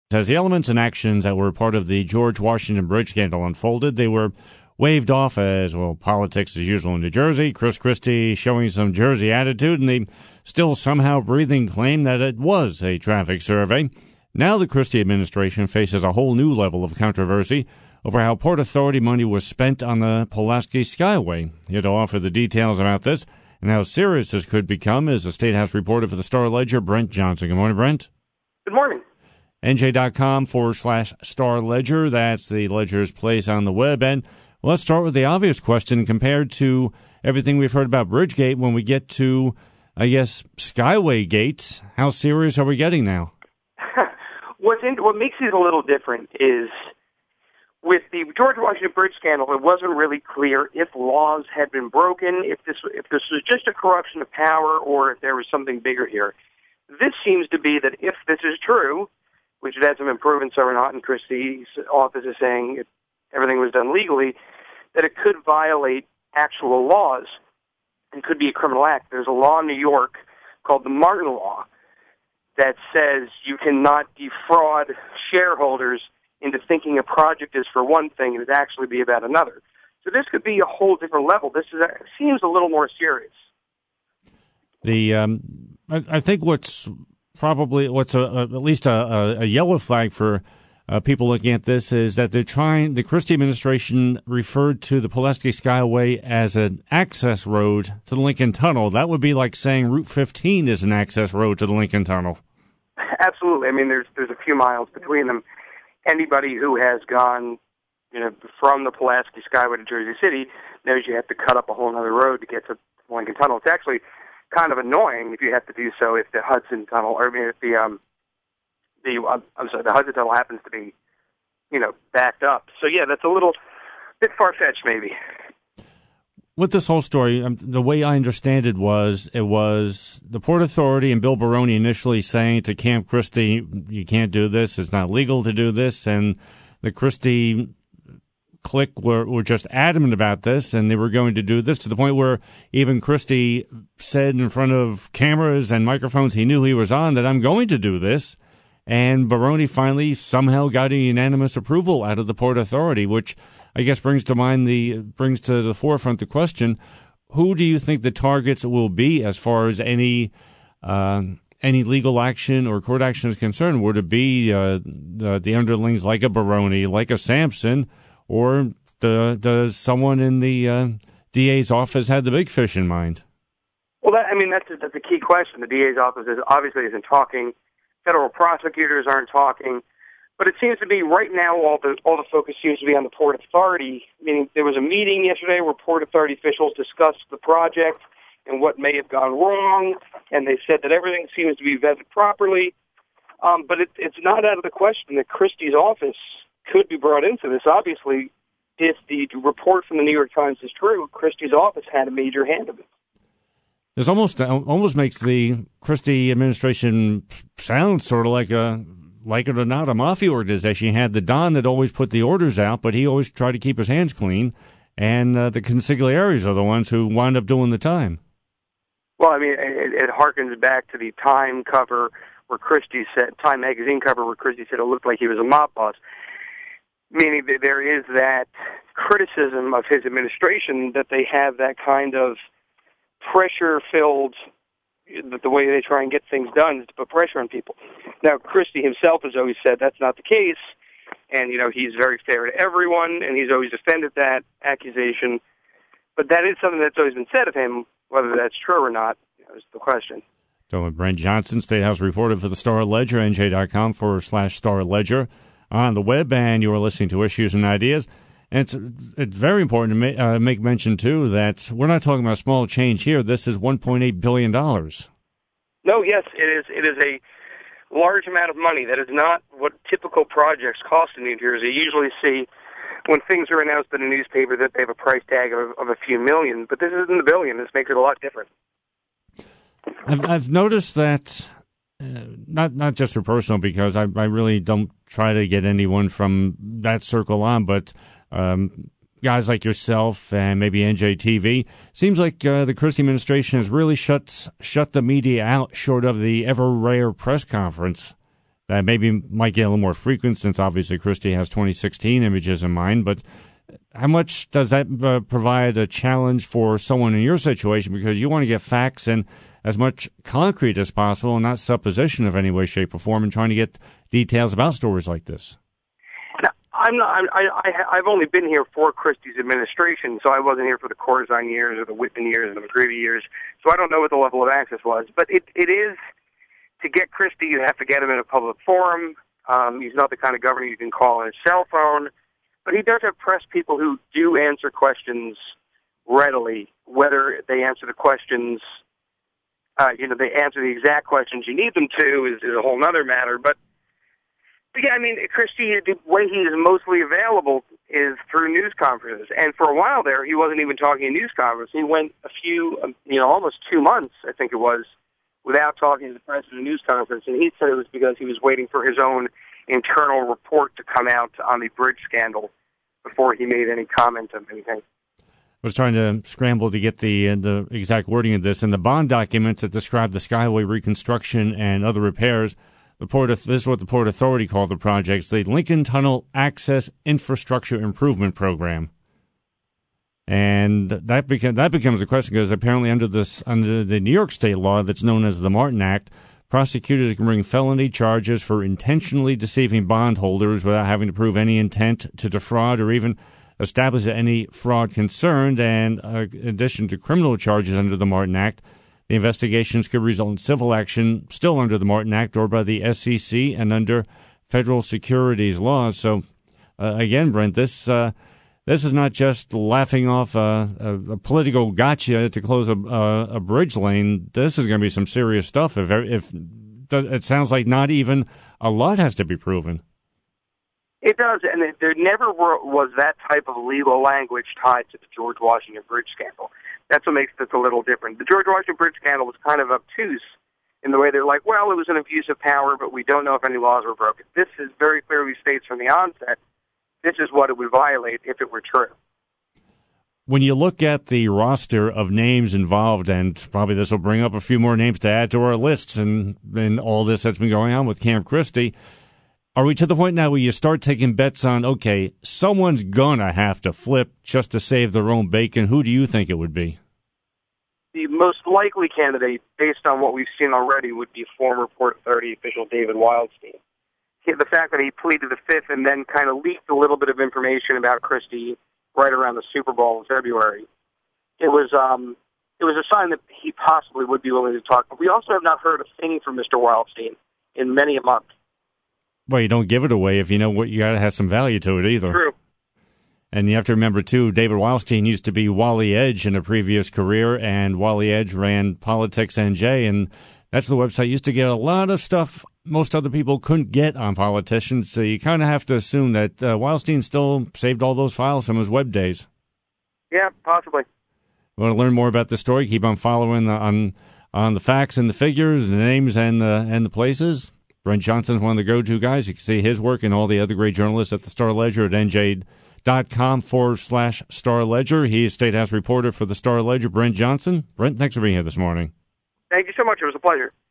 As the elements and actions that were part of the George Washington Bridge scandal unfolded, they were waved off as, well, politics as usual in New Jersey. Chris Christie showing some Jersey attitude, and the still somehow breathing claim that it was a traffic survey. Now the Christie administration faces a whole new level of controversy over how Port Authority money was spent on the Pulaski Skyway. Here to offer the details about this and how serious this could become is a State House reporter for the Star-Ledger, Brent Johnson. Good morning, Brent. Good morning. NJ.com/Star-Ledger. That's the Ledger's place on the web. And let's start with the obvious question. Compared to everything we've heard about Bridgegate, when we get to, I guess, Skyway Gate, how serious are we getting now? What makes it a little different is with the George Washington Bridge scandal, it wasn't really clear if laws had been broken, if this was just a corruption of power, or if there was something bigger here. This seems to be that if this is true, which it had some improvements over not, and Christie's office is saying everything was done legally, that it could violate actual laws and could be a criminal act. There's a law in New York called the Martin Law that says you cannot defraud shareholders into thinking a project is for one thing and it actually be about another. So this could be a whole different level. This seems a little more serious. I think what's at least a yellow flag for people looking at this is that the Christie administration referred to the Pulaski Skyway as an access road to the Lincoln Tunnel. That would be like saying Route 15 is an access road to the Lincoln Tunnel. Absolutely. I mean, there's a few miles between them. Anybody who has gone, from the Pulaski Skyway to Jersey City knows you have to cut up a whole other road to get to Lincoln Tunnel. It's actually kind of annoying if you have to do so if the Hudson Tunnel, if the Hudson Tunnel happens to be, backed up. So yeah, that's a little bit far-fetched maybe. With this whole story, the way I understand it was the Port Authority and Bill Baroni initially saying to Camp Christie, you can't do this, it's not legal to do this, and the Christie clique were just adamant about this, and they were going to do this to the point where even Christie said in front of cameras and microphones he knew he was on that I'm going to do this. And Baroni finally somehow got a unanimous approval out of the Port Authority, which I guess brings to the forefront the question: who do you think the targets will be as far as any legal action or court action is concerned? Would it be the underlings like a Baroni, like a Sampson, or does someone in the DA's office have the big fish in mind? Well, that's a key question. The DA's office obviously isn't talking. Federal prosecutors aren't talking, but it seems to be right now all the focus seems to be on the Port Authority. Meaning there was a meeting yesterday where Port Authority officials discussed the project and what may have gone wrong, and they said that everything seems to be vetted properly. But it's not out of the question that Christie's office could be brought into this. Obviously, if the report from the New York Times is true, Christie's office had a major hand in it. This almost makes the Christie administration sound sort of like it or not, a mafia organization. You had the Don that always put the orders out, but he always tried to keep his hands clean, and the consigliaries are the ones who wind up doing the time. Well, it harkens back to the Time cover where Christie said, Time magazine cover where Christie said it looked like he was a mob boss. Meaning that there is that criticism of his administration that they have that kind of pressure-filled, the way they try and get things done is to put pressure on people. Now, Christie himself has always said that's not the case, and, he's very fair to everyone, and he's always defended that accusation. But that is something that's always been said of him. Whether that's true or not is the question. So with Brent Johnson, State House reporter for the Star-Ledger, NJ.com/Star-Ledger on the web, and you are listening to Issues and Ideas. And it's very important to make mention, too, that we're not talking about small change here. This is $1.8 billion. No, yes, it is a large amount of money. That is not what typical projects cost in New Jersey. You usually see when things are announced in a newspaper that they have a price tag of a few million, but this isn't a billion. This makes it a lot different. I've noticed that, not just for personal, because I really don't try to get anyone from that circle on, but guys like yourself and maybe NJTV, seems like the Christie administration has really shut the media out short of the ever rare press conference. that maybe might get a little more frequent since obviously Christie has 2016 images in mind. But how much does that provide a challenge for someone in your situation? Because you want to get facts and as much concrete as possible and not supposition of any way, shape, or form, and trying to get details about stories like this. I've only been here for Christie's administration, so I wasn't here for the Corzine years or the Whitman years or the McGreevey years, so I don't know what the level of access was. But it is, to get Christie, you have to get him in a public forum. He's not the kind of governor you can call on his cell phone, but he does have press people who do answer questions readily. Whether they answer the questions, they answer the exact questions you need them to is a whole other matter. But yeah, I mean, Christie, the way he is mostly available is through news conferences. And for a while there, he wasn't even talking in news conferences. He went almost 2 months, I think it was, without talking to the press at a news conference. And he said it was because he was waiting for his own internal report to come out on the bridge scandal before he made any comment on anything. I was trying to scramble to get the exact wording of this. In the bond documents that describe the Skyway reconstruction and other repairs, this is what the Port Authority called the project, the Lincoln Tunnel Access Infrastructure Improvement Program. And that becomes a question because apparently under the New York state law that's known as the Martin Act, prosecutors can bring felony charges for intentionally deceiving bondholders without having to prove any intent to defraud or even establish any fraud concerned. And in addition to criminal charges under the Martin Act, the investigations could result in civil action still under the Martin Act or by the SEC and under federal securities laws. So, again, Brent, this is not just laughing off a political gotcha to close a bridge lane. This is going to be some serious stuff. If it sounds like not even a lot has to be proven. It does, and there never was that type of legal language tied to the George Washington Bridge scandal. That's what makes this a little different. The George Washington Bridge scandal was kind of obtuse in the way they're like, well, it was an abuse of power, but we don't know if any laws were broken. This is very clearly states from the onset, this is what it would violate if it were true. When you look at the roster of names involved, and probably this will bring up a few more names to add to our lists and all this that's been going on with Camp Christie, are we to the point now where you start taking bets on, okay, someone's going to have to flip just to save their own bacon? Who do you think it would be? The most likely candidate, based on what we've seen already, would be former Port Authority official David Wildstein. The fact that he pleaded the Fifth and then kind of leaked a little bit of information about Christie right around the Super Bowl in February, it was a sign that he possibly would be willing to talk. But we also have not heard a thing from Mr. Wildstein in many a month. Well, you don't give it away if you know what you got to have some value to it either. True. And you have to remember, too, David Wildstein used to be Wally Edge in a previous career, and Wally Edge ran Politics NJ, and that's the website used to get a lot of stuff most other people couldn't get on politicians. So you kind of have to assume that Wildstein still saved all those files from his web days. Yeah, possibly. Want to learn more about the story? Keep on following on the facts and the figures, the names and the places. Brent Johnson is one of the go-to guys. You can see his work and all the other great journalists at the Star Ledger at NJ.com/Star Ledger. He is State House reporter for the Star Ledger, Brent Johnson. Brent, thanks for being here this morning. Thank you so much. It was a pleasure.